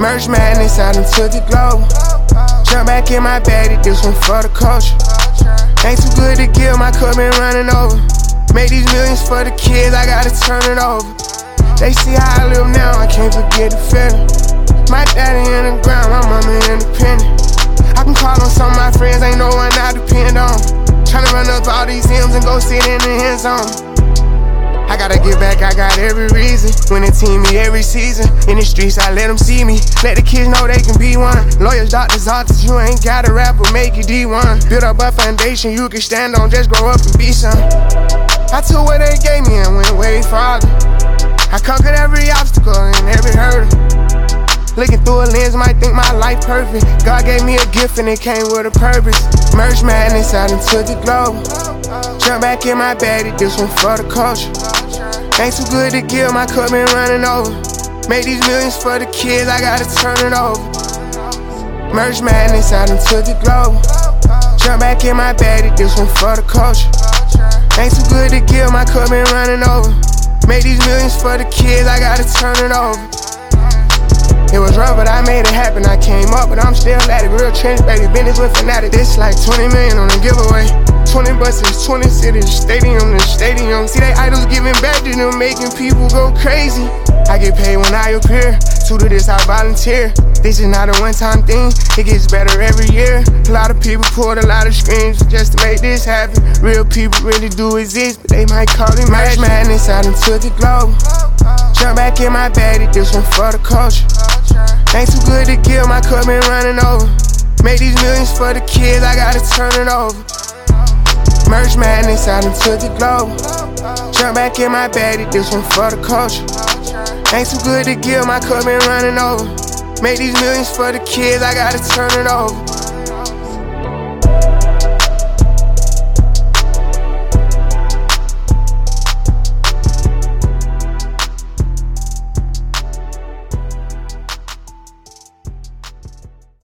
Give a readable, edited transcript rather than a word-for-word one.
Merch madness out into the globe. Jump back in my bag, this one for the culture. Ain't too good to give, my cup been running over. Made these millions for the kids, I gotta turn it over. They see how I live now, I can't forget the feeling. My daddy in the ground, my mama independent. I can call on some of my friends, ain't no one I depend on. Tryna run up all these M's and go sit in the end zone. I gotta get back, I got every reason. Winning team me every season. In the streets, I let them see me. Let the kids know they can be one. Lawyers, doctors, artists, you ain't gotta rap or make it D1. Build up a foundation you can stand on, just grow up and be some. I took what they gave me and went way farther. I conquered every obstacle and every hurdle. Looking through a lens, might think my life perfect. God gave me a gift and it came with a purpose. Merch madness out into the globe. Jump back in my bag, this one for the culture. Ain't too good to give, my cup been running over. Made these millions for the kids, I gotta turn it over. Merch madness out into the globe. Jump back in my bag, this one for the culture. Ain't too good to give, my cup been running over. Made these millions for the kids, I gotta turn it over. It was rough, but I made it happen. I came up, but I'm still at it. Real trench, baby, business with fanatic. This like 20 million on a giveaway. 20 buses, 20 cities, stadium to stadium. See they idols giving back to them, making people go crazy. I get paid when I appear. To do this, I volunteer. This is not a one-time thing, it gets better every year. A lot of people pulled a lot of screens just to make this happen. Real people really do exist, but they might call it magic. Madness out into the globe. Jump back in my bag, this one for the culture. Ain't too good to give, my cup been running over. Made these millions for the kids, I gotta turn it over. Merch madness out into the globe. Jump back in my bag, this one for the culture. Ain't too good to give, my cup been running over. Made these millions for the kids, I gotta turn it over.